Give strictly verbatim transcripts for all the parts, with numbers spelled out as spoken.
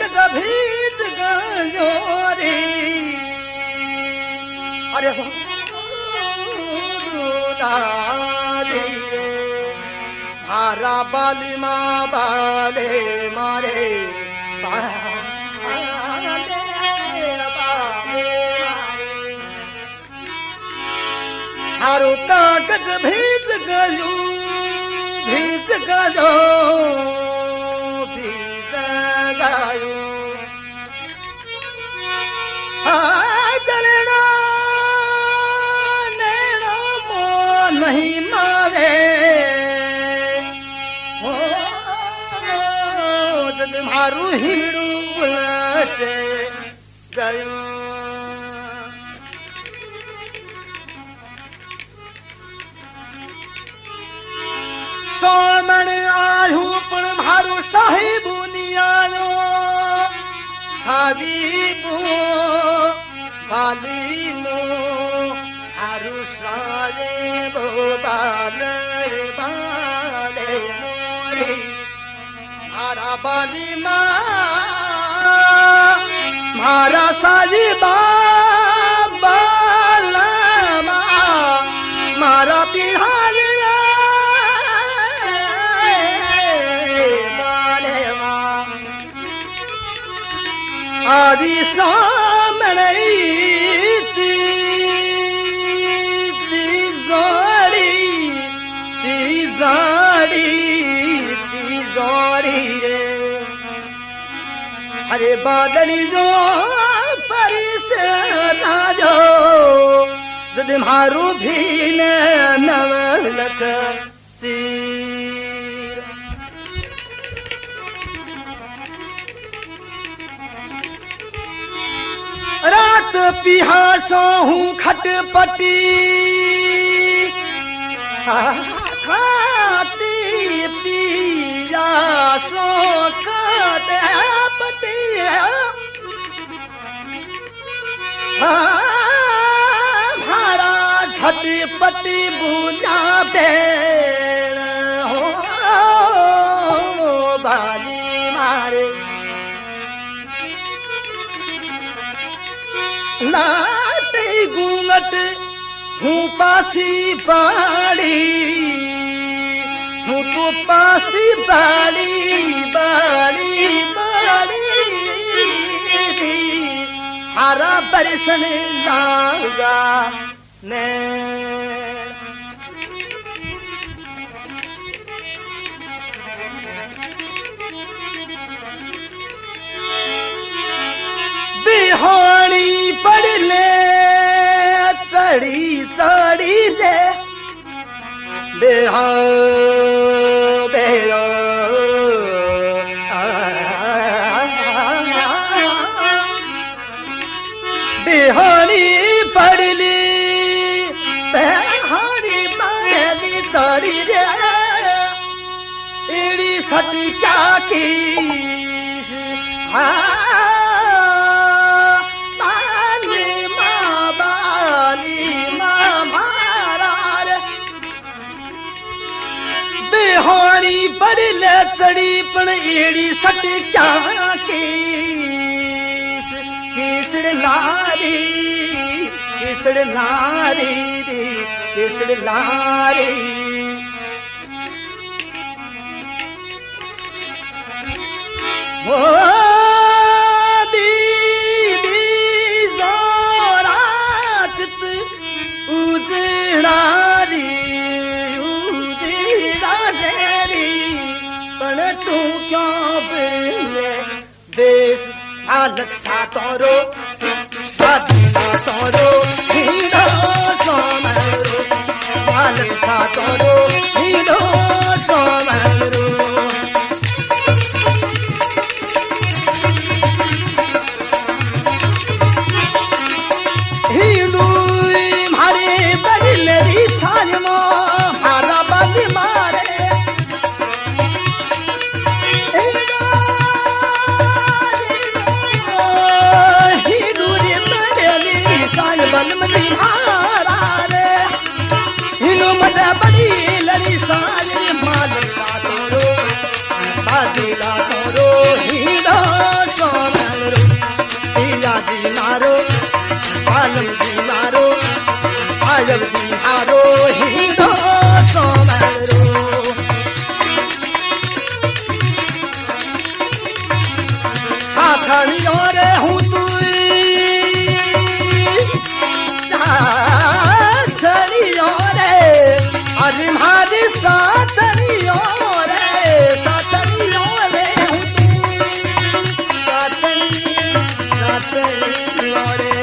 गज भीज गयो रे अरे दादी मारा बाली माँ बाले मारे हारो कागज भीज गयो भीज गयो भीज गयो जलेना नैना मो नहीं मारे हो जद मारू हिमड़ू उलट गयो सोमण आयु पण मारो साहिबु नियालो सादीबु बालीमो आरु सारे बोदाले बाले मोरे मारा बाली माँ मारा साजी बाबा मारा पिहारी आदि सामने ती ती जोड़ी ती जोड़ी ती जोड़ी रे अरे बादली जो परिस ना जो जद मारू भी न नवलक सी रात पिहासो हूँ खटपटी खाती पिया सो खटपटी भाड़ा झटपटी बुझा बेड़ हो बाली मारे लाते घूंघट हूँ पासी बाड़ी हूँ तो पासी बाड़ी बाड़ी बाड़ी हरा बरसन लागा ने बिहानी पढ़ ले चढ़ी चढ़ी दे बेहा बेरो बिहानी पढ़ ली बिहानी पढ़ ली चढ़ी दे एड़ी सती क्या की बिहानी बड़ी ले चढ़ी पण एड़ी सट क्या केस केसड़ लारी केसड़ लारी रे केसड़ लारी ओ दीदी जोरा चित उजड़ारी तू क्यों बिरले देश आलक सातोरो आदिना तोरो हीरो सोमरो आलक सातोरो हीरो सोमरो हिंदू मारे बदले री छाजमो मारा बदले मारे बड़ी लड़ी सारे माल का तोरो बाजूला तोरो हीरा जी मारो आजब जी मारो हिंदो सोमरो साथनियों रे हूँ तू साथनियों रे आज हमारी साथनियों रे साथनियों रे हूँ तू साथनी साथनियों रे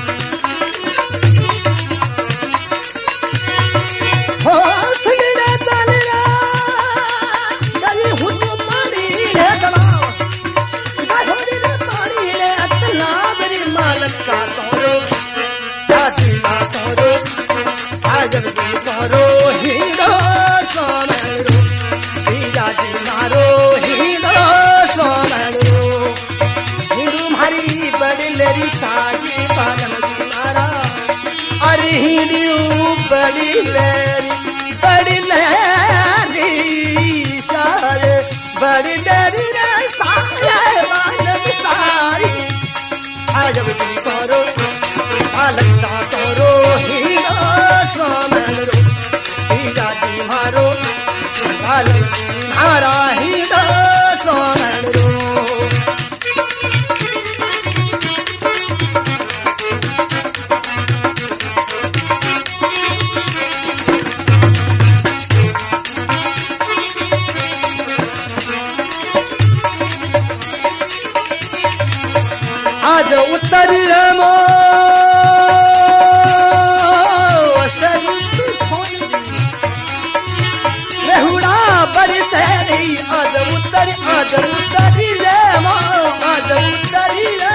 हो सुनने चलना चली हूँ तू पानी है चलाओ मालक का तोरो जाति का तोरो आजब की तोरो हिंदो सोमरो जाति मारो हिंदो सोमरो हिंदू मारी बड़लेरी सागी पागल मारा अरे हिंदू बड़लेरी बड़लेरी सारे बड़लेरी सारे मानव सारी आजब की तोरो मालक का तोरो हिंदो सोमरो जाति मारो मालक मारा हिंदो सोमरो आज उत्तर मो रेहुड़ा बरस रही आज उत्तर आज उत्तरी रे मो आज उत्तरी रे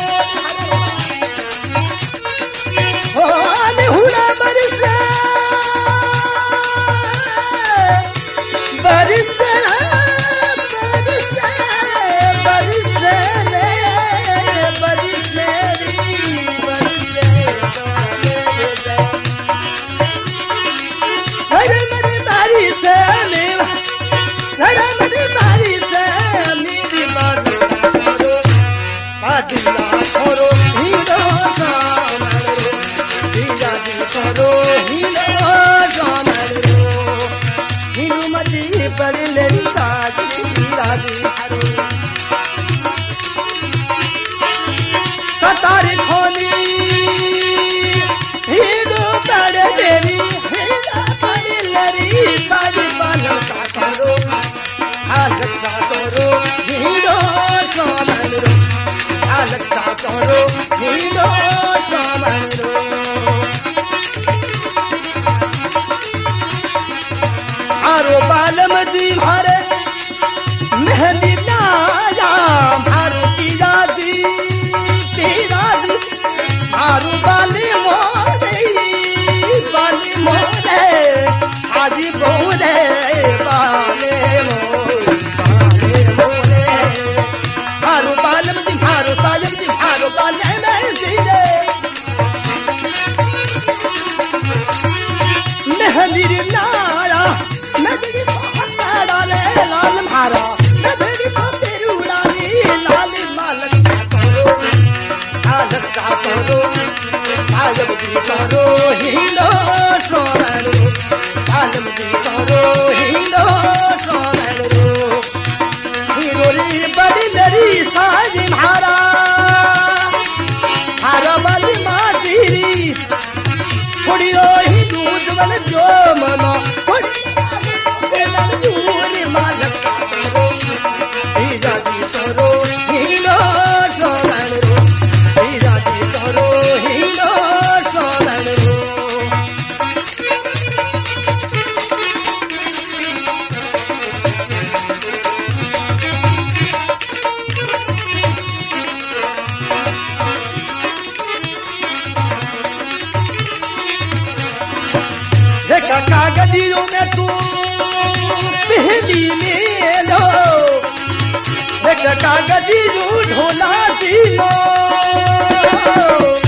मो रेहुड़ा बरस बरस तोरो हिंदो सोमरो जाति तोरो हिंदो सोमरो हिंदू मती बड़लेरी सागी राजी हरो सतारी खोली हिंदू बड़लेरी हिंदू बड़लेरी सागी पालन का तोरो आलक का तोरो हिंदो सोमरो आलक का तोरो हिंदो सोमरो आरो बालम जी मारे मेहंदी नाया भारती जाती तीराजी आरो बाली मोरे बाली मोरे आजी बोले बाले मोरे बाले मोरे आरो बालम जी मारो साजन जी मारो बाले में जीरे मेहंदी नाया मेहंदी बहुत डाले लाल मारा मेहंदी को तेरू डाली लाल मालक का तोरो आलक का तोरो आजब की तोरो हिंदो सोमरो आजब की तोरो हिंदो सोमरो हिरोली बड़लेरी साजी मारा हारा वाली माटी थोड़ी रोही दूध बन जो मनो मालक का तोरो जाति तोरो हिंदो सोमरो जाति तोरो हिंदो सोमरो कागजियों में तू पहली में लो एक कागजी ढोला दी लो